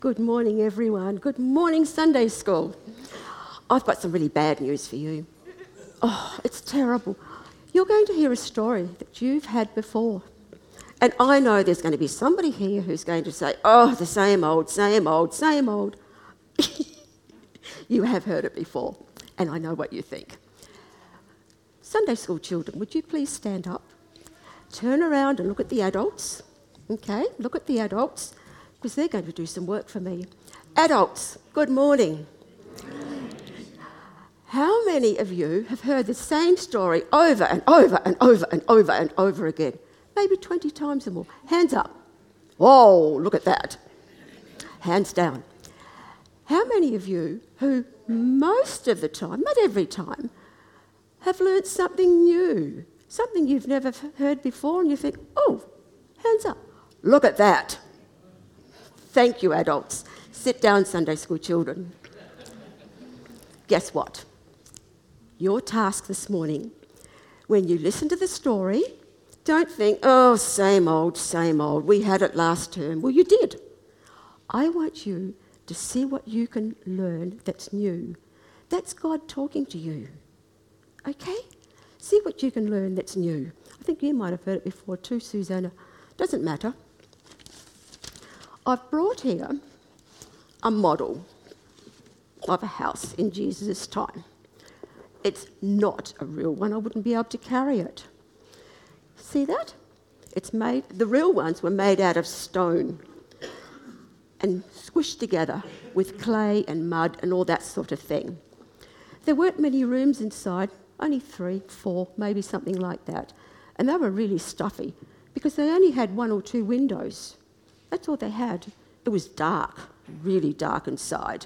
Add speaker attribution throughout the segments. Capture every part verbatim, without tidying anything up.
Speaker 1: Good morning, everyone. Good morning, Sunday school. I've got some really bad news for you. Oh, it's terrible. You're going to hear a story that you've had before. And I know there's going to be somebody here who's going to say, oh, the same old, same old, same old. You have heard it before, and I know what you think. Sunday school children, would you please stand up? Turn around and look at the adults. Okay, look at the adults, because they're going to do some work for me. Adults, good morning. How many of you have heard the same story over and over and over and over and over again? Maybe twenty times or more. Hands up. Whoa, look at that. Hands down. How many of you who most of the time, not every time, have learnt something new, something you've never heard before, and you think, oh, hands up. Look at that. Thank you, adults. Sit down, Sunday school children. Guess what? Your task this morning, when you listen to the story, don't think, oh, same old, same old. We had it last term. Well, you did. I want you to see what you can learn that's new. That's God talking to you. Okay? See what you can learn that's new. I think you might have heard it before too, Susanna. Doesn't matter. I've brought here a model of a house in Jesus' time. It's not a real one. I wouldn't be able to carry it. See that? It's made. The real ones were made out of stone and squished together with clay and mud and all that sort of thing. There weren't many rooms inside, only three, four, maybe something like that. And they were really stuffy because they only had one or two windows. That's all they had. It was dark, really dark inside.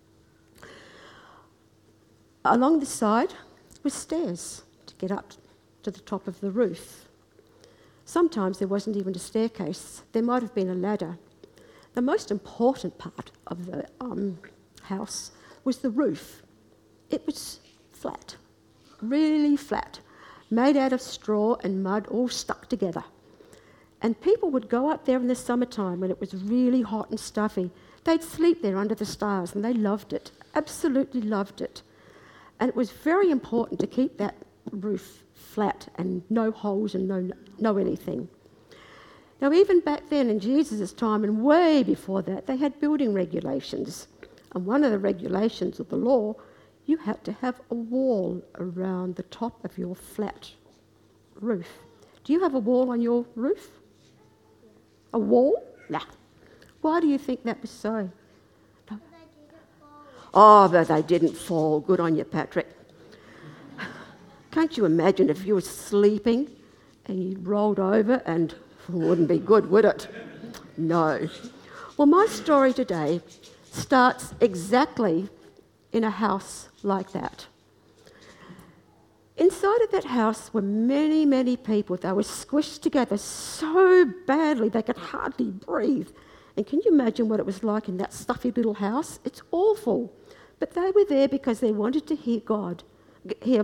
Speaker 1: Along the side were stairs to get up to the top of the roof. Sometimes there wasn't even a staircase. There might have been a ladder. The most important part of the um, house was the roof. It was flat, really flat, made out of straw and mud all stuck together. And people would go up there in the summertime when it was really hot and stuffy. They'd sleep there under the stars, and they loved it, absolutely loved it. And it was very important to keep that roof flat and no holes and no, no anything. Now, even back then in Jesus' time and way before that, they had building regulations. And one of the regulations of the law, you had to have a wall around the top of your flat roof. Do you have a wall on your roof? A wall? Nah. Why do you think that was so? No. Oh, but they didn't fall. Good on you, Patrick. Can't you imagine if you were sleeping and you rolled over and it wouldn't be good, would it? No. Well, my story today starts exactly in a house like that. Inside of that house were many, many people. They were squished together so badly they could hardly breathe. And can you imagine what it was like in that stuffy little house? It's awful. But they were there because they wanted to hear God, hear,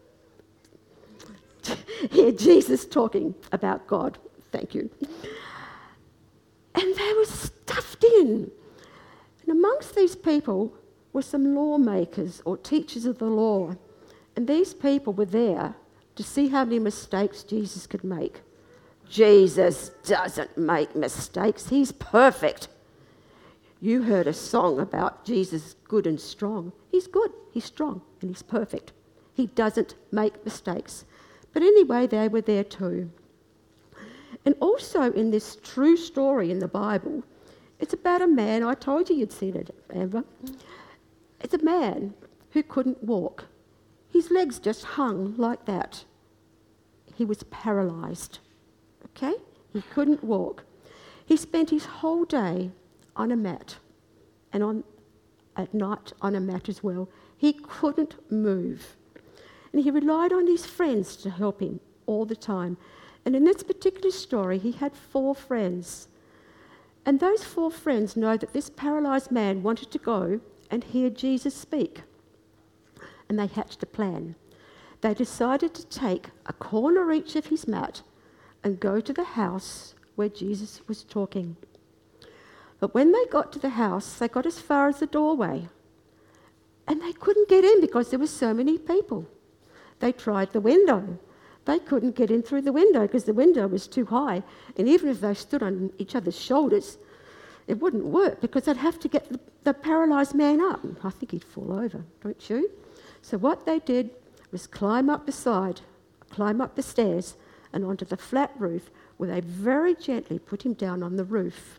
Speaker 1: hear Jesus talking about God. Thank you. And they were stuffed in. And amongst these people were some lawmakers or teachers of the law. And these people were there to see how many mistakes Jesus could make. Jesus doesn't make mistakes. He's perfect. You heard a song about Jesus good and strong. He's good, he's strong, and he's perfect. He doesn't make mistakes. But anyway, they were there too. And also in this true story in the Bible, it's about a man. I told you you'd seen it, Amber. It's a man who couldn't walk. His legs just hung like that. He was paralysed, okay? He couldn't walk. He spent his whole day on a mat and on at night on a mat as well. He couldn't move. And he relied on his friends to help him all the time. And in this particular story, he had four friends. And those four friends know that this paralysed man wanted to go and hear Jesus speak. And they hatched a plan. They decided to take a corner each of his mat and go to the house where Jesus was talking. But when they got to the house, they got as far as the doorway. And they couldn't get in because there were so many people. They tried the window. They couldn't get in through the window because the window was too high. And even if they stood on each other's shoulders, it wouldn't work because they'd have to get the, the paralysed man up. I think he'd fall over, don't you? So what they did was climb up the side, climb up the stairs and onto the flat roof where they very gently put him down on the roof.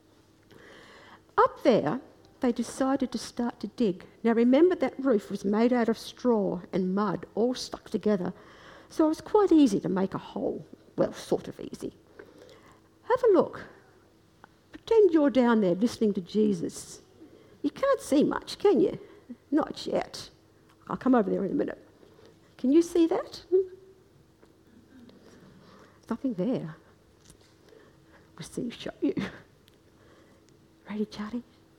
Speaker 1: Up there, they decided to start to dig. Now remember that roof was made out of straw and mud, all stuck together. So it was quite easy to make a hole. Well, sort of easy. Have a look. Pretend you're down there listening to Jesus. You can't see much, can you? Not yet. I'll come over there in a minute. Can you see that? Hmm? Nothing there. We'll see, show you. Ready, Charlie?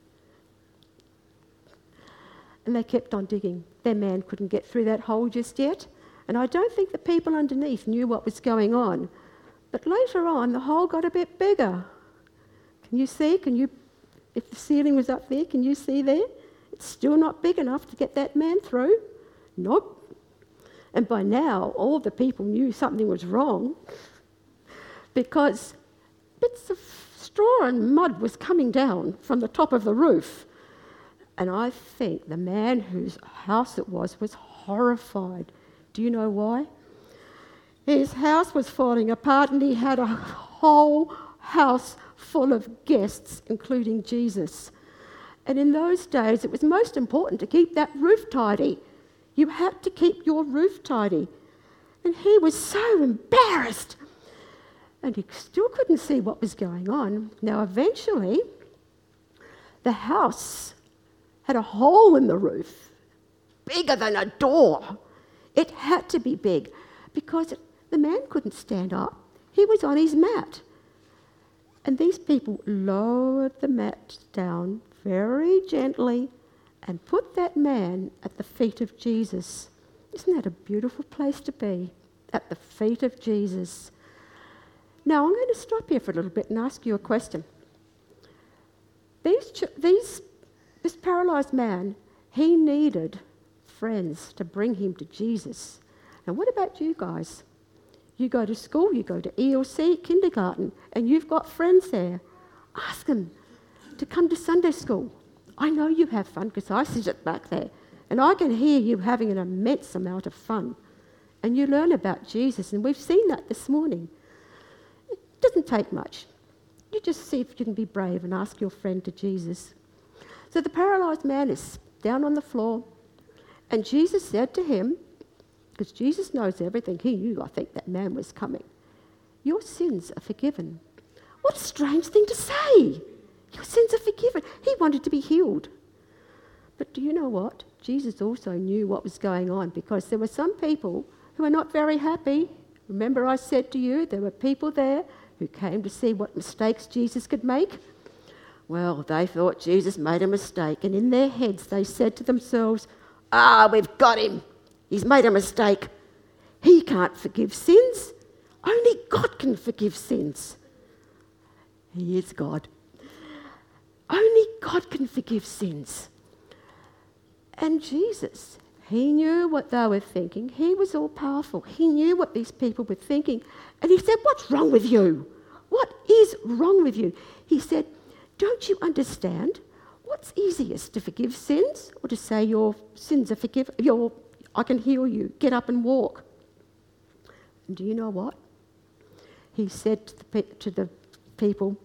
Speaker 1: And they kept on digging. Their man couldn't get through that hole just yet. And I don't think the people underneath knew what was going on. But later on, the hole got a bit bigger. Can you see? Can you, if the ceiling was up there, can you see there? It's still not big enough to get that man through. Nope. And by now, all the people knew something was wrong because bits of straw and mud was coming down from the top of the roof. And I think the man whose house it was was horrified. Do you know why? His house was falling apart and he had a whole house full of guests, including Jesus. And in those days, it was most important to keep that roof tidy. You had to keep your roof tidy. And he was so embarrassed. And he still couldn't see what was going on. Now, eventually, the house had a hole in the roof, bigger than a door. It had to be big because the man couldn't stand up. He was on his mat. And these people lowered the mat down very gently and put that man at the feet of Jesus. Isn't that a beautiful place to be? At the feet of Jesus. Now, I'm going to stop here for a little bit and ask you a question. These, these, this paralysed man, he needed friends to bring him to Jesus. And what about you guys? You go to school, you go to E L C, kindergarten, and you've got friends there. Ask them to come to Sunday school. I know you have fun because I sit back there and I can hear you having an immense amount of fun. And you learn about Jesus, and we've seen that this morning. It doesn't take much. You just see if you can be brave and ask your friend to Jesus. So the paralysed man is down on the floor, and Jesus said to him, because Jesus knows everything, he knew, I think, that man was coming. Your sins are forgiven. What a strange thing to say. Your sins are forgiven. He wanted to be healed. But do you know what? Jesus also knew what was going on because there were some people who were not very happy. Remember I said to you, there were people there who came to see what mistakes Jesus could make. Well, they thought Jesus made a mistake, and in their heads they said to themselves, ah, we've got him. He's made a mistake. He can't forgive sins. Only God can forgive sins. He is God. Only God can forgive sins. And Jesus, he knew what they were thinking. He was all powerful. He knew what these people were thinking. And he said, what's wrong with you? What is wrong with you? He said, don't you understand? What's easiest, to forgive sins or to say your sins are forgiven? Your I can heal you. Get up and walk. And do you know what? He said to the, pe- to the people,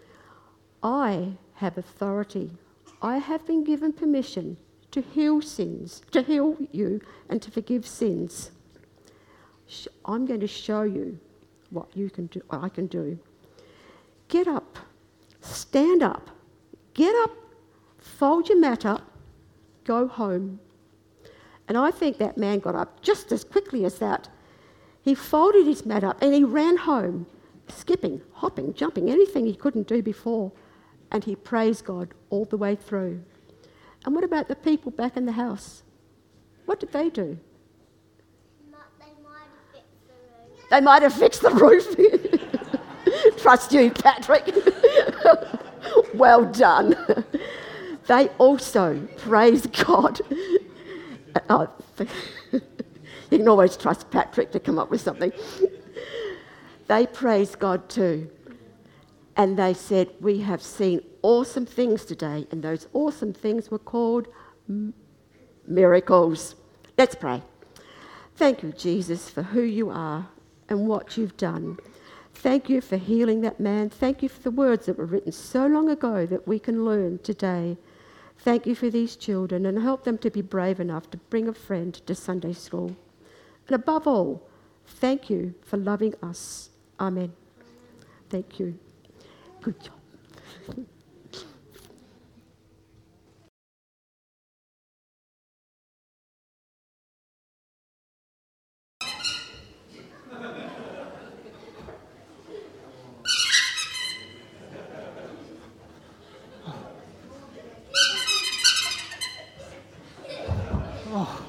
Speaker 1: I have authority. I have been given permission to heal sins, to heal you and to forgive sins. Sh- I'm going to show you what you can do. What I can do. Get up. Stand up. Get up. Fold your mat up. Go home. And I think that man got up just as quickly as that. He folded his mat up and he ran home, skipping, hopping, jumping, anything he couldn't do before. And he praised God all the way through. And what about the people back in the house? What did they do? They might have fixed the roof. They might have fixed the roof. Trust you, Patrick. Well done. They also praise God. Oh, you can always trust Patrick to come up with something. They praised God too. And they said, we have seen awesome things today. And those awesome things were called m- miracles. Let's pray. Thank you, Jesus, for who you are and what you've done. Thank you for healing that man. Thank you for the words that were written so long ago that we can learn today. Thank you for these children and help them to be brave enough to bring a friend to Sunday school. And above all, thank you for loving us. Amen. Thank you. Good job.
Speaker 2: Oh.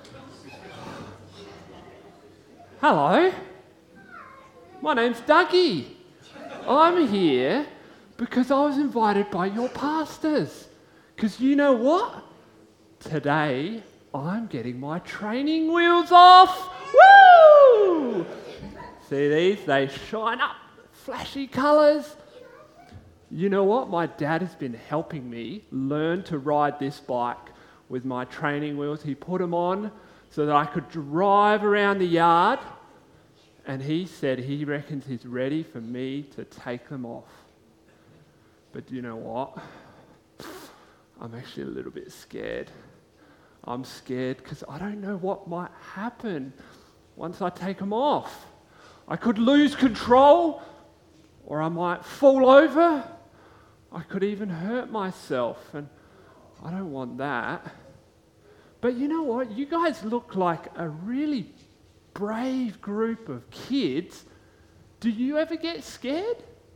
Speaker 2: Hello, my name's Dougie. I'm here because I was invited by your pastors. Because you know what? Today, I'm getting my training wheels off. Woo! See these? They shine up, flashy colours. You know what? My dad has been helping me learn to ride this bike with my training wheels. He put them on so that I could drive around the yard, and he said he reckons he's ready for me to take them off. But you know what? I'm actually a little bit scared. I'm scared because I don't know what might happen once I take them off. I could lose control, or I might fall over. I could even hurt myself, and I don't want that. But you know what? You guys look like a really brave group of kids. Do you ever get scared?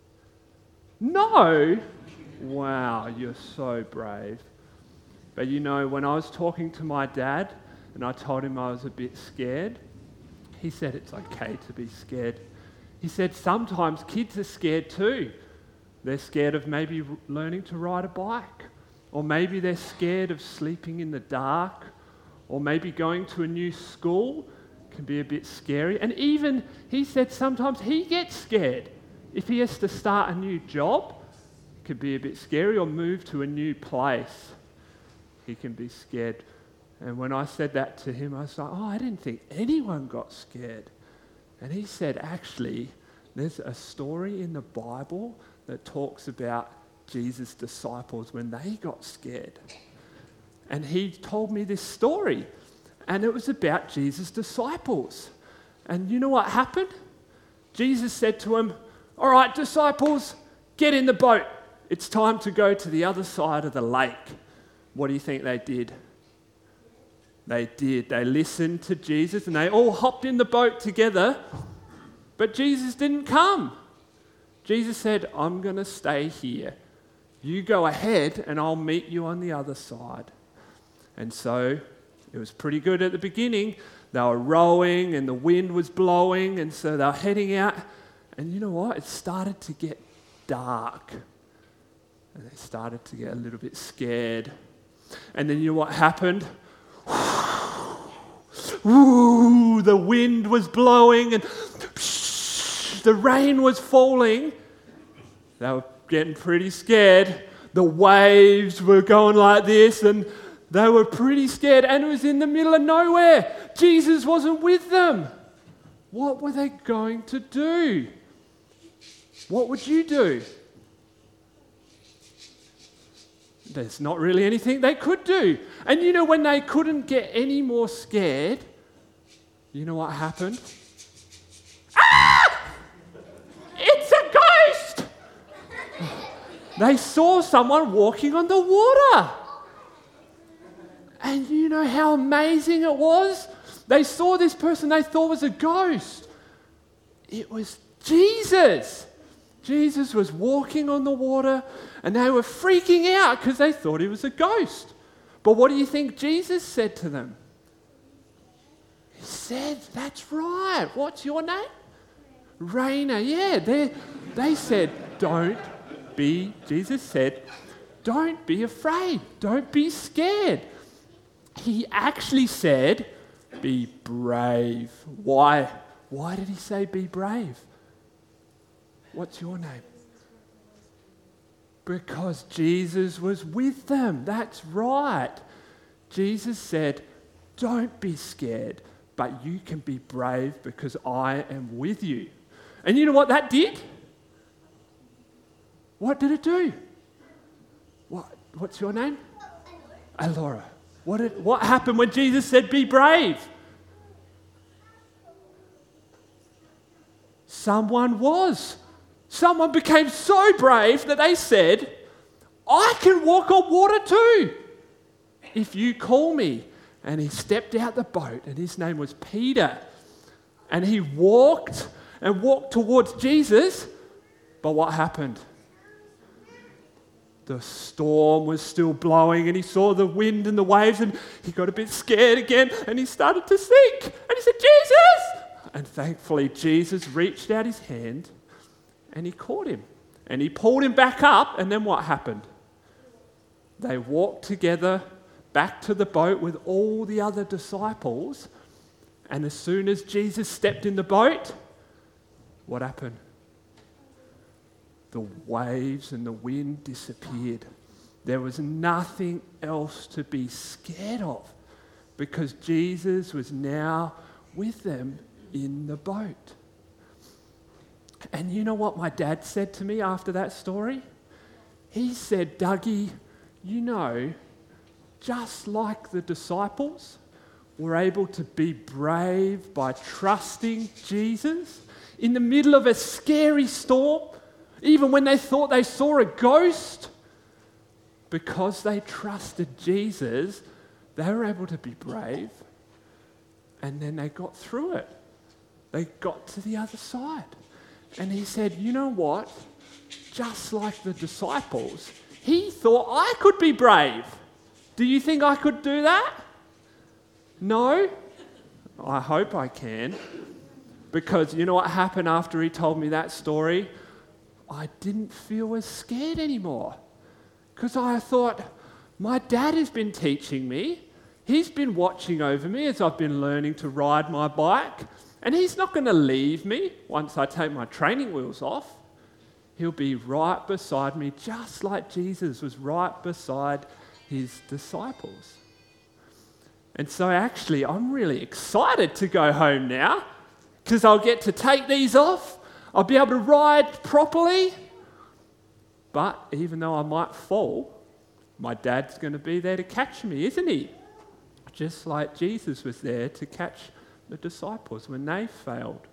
Speaker 2: No? Wow, you're so brave. But you know, when I was talking to my dad and I told him I was a bit scared, he said it's okay to be scared. He said sometimes kids are scared too. They're scared of maybe learning to ride a bike, or maybe they're scared of sleeping in the dark, or maybe going to a new school can be a bit scary. And even, he said sometimes he gets scared. If he has to start a new job, it could be a bit scary, or move to a new place, he can be scared. And when I said that to him, I was like, oh, I didn't think anyone got scared. And he said, actually, there's a story in the Bible that talks about Jesus' disciples when they got scared. And he told me this story, and it was about Jesus' disciples. And you know what happened? Jesus said to them, all right, disciples, get in the boat. It's time to go to the other side of the lake. What do you think they did? They did. They listened to Jesus, and they all hopped in the boat together, but Jesus didn't come. Jesus said, I'm going to stay here. You go ahead, and I'll meet you on the other side. And so it was pretty good at the beginning. They were rowing and the wind was blowing, and so they were heading out. And you know what? It started to get dark. And they started to get a little bit scared. And then you know what happened? Ooh, the wind was blowing and the rain was falling. They were getting pretty scared. The waves were going like this, and they were pretty scared, and it was in the middle of nowhere. Jesus wasn't with them. What were they going to do? What would you do? There's not really anything they could do. And you know, when they couldn't get any more scared, you know what happened? Ah! It's a ghost! They saw someone walking on the water. And you know how amazing it was? They saw this person they thought was a ghost. It was Jesus. Jesus was walking on the water, and they were freaking out because they thought he was a ghost. But what do you think Jesus said to them? He said, that's right. What's your name? Raina. Yeah, they, they said, don't be, Jesus said, don't be afraid. Don't be scared. He actually said, be brave. Why? Why did he say be brave? What's your name? Because Jesus was with them. That's right. Jesus said, don't be scared, but you can be brave because I am with you. And you know what that did? What did it do? What? What's your name? Alora. What, did, what happened when Jesus said, be brave? Someone was. Someone became so brave that they said, I can walk on water too, if you call me. And he stepped out the boat, and his name was Peter. And he walked and walked towards Jesus. But what happened? The storm was still blowing, and he saw the wind and the waves, and he got a bit scared again, and he started to sink. And he said, Jesus! And thankfully, Jesus reached out his hand, and he caught him. And he pulled him back up, and then what happened? They walked together back to the boat with all the other disciples, and as soon as Jesus stepped in the boat, what happened? The waves and the wind disappeared. There was nothing else to be scared of because Jesus was now with them in the boat. And you know what my dad said to me after that story? He said, Dougie, you know, just like the disciples were able to be brave by trusting Jesus in the middle of a scary storm, even when they thought they saw a ghost, because they trusted Jesus, they were able to be brave, and then they got through it. They got to the other side. And he said, you know what? Just like the disciples, he thought I could be brave. Do you think I could do that? No? I hope I can. Because you know what happened after he told me that story? I didn't feel as scared anymore. Because I thought, my dad has been teaching me. He's been watching over me as I've been learning to ride my bike. And he's not going to leave me once I take my training wheels off. He'll be right beside me, just like Jesus was right beside his disciples. And so actually, I'm really excited to go home now because I'll get to take these off. I'll be able to ride properly. But even though I might fall, my dad's going to be there to catch me, isn't he? Just like Jesus was there to catch the disciples when they failed.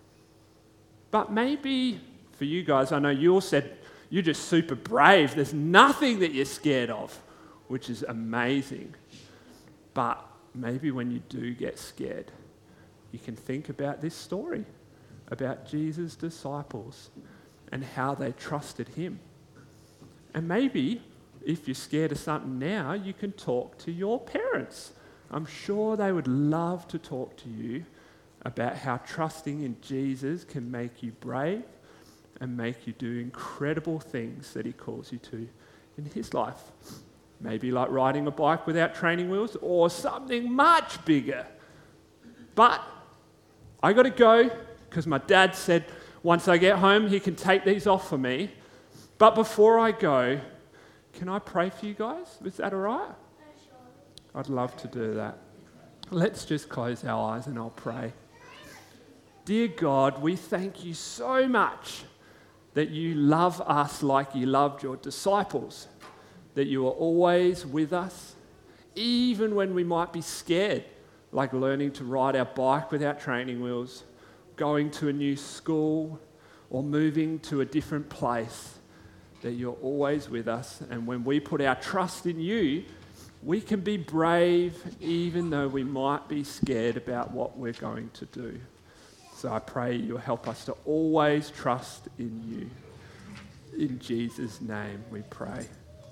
Speaker 2: But maybe for you guys, I know you all said you're just super brave. There's nothing that you're scared of, which is amazing. But maybe when you do get scared, you can think about this story about Jesus' disciples and how they trusted him. And maybe if you're scared of something now, you can talk to your parents. I'm sure they would love to talk to you about how trusting in Jesus can make you brave and make you do incredible things that he calls you to in his life. Maybe like riding a bike without training wheels or something much bigger. But I got to go because my dad said once I get home he can take these off for me. But before I go, can I pray for you guys? Is that all right? I'd love to do that. Let's just close our eyes and I'll pray. Dear God, we thank you so much that you love us like you loved your disciples, that you are always with us, even when we might be scared, like learning to ride our bike without training wheels, going to a new school, or moving to a different place, that you're always with us. And when we put our trust in you, we can be brave even though we might be scared about what we're going to do. So I pray you'll help us to always trust in you. In Jesus' name we pray.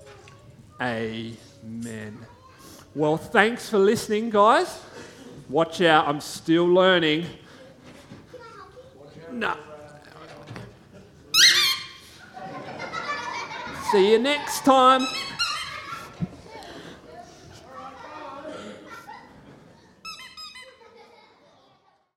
Speaker 2: Amen. Well, thanks for listening, guys. Watch out, I'm still learning. No. See you next time.